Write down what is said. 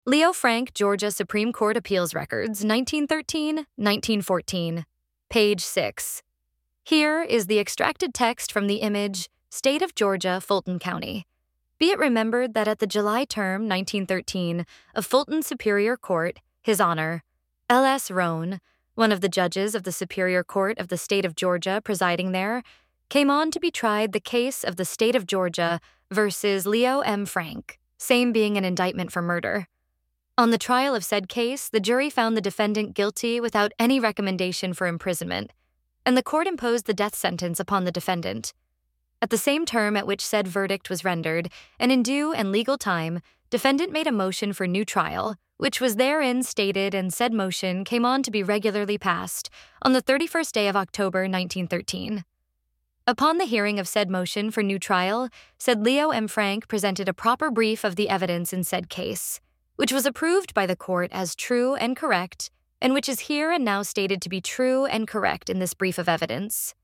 Leo Frank, Georgia Supreme Court Appeals Records, 1913-1914, page 6. Here is the extracted text from the image, State of Georgia, Fulton County. Be it remembered that at the July term, 1913, of Fulton Superior Court, His Honor, L.S. Roane, one of the judges of the Superior Court of the State of Georgia presiding there, came on to be tried the case of the State of Georgia versus Leo M. Frank, same being an indictment for murder. On the trial of said case, the jury found the defendant guilty without any recommendation for imprisonment, and the court imposed the death sentence upon the defendant. At the same term at which said verdict was rendered, and in due and legal time, defendant made a motion for new trial, which was therein stated, and said motion came on to be regularly passed on the 31st day of October 1913. Upon the hearing of said motion for new trial, said Leo M. Frank presented a proper brief of the evidence in said case, which was approved by the court as true and correct, and which is here and now stated to be true and correct in this brief of evidence.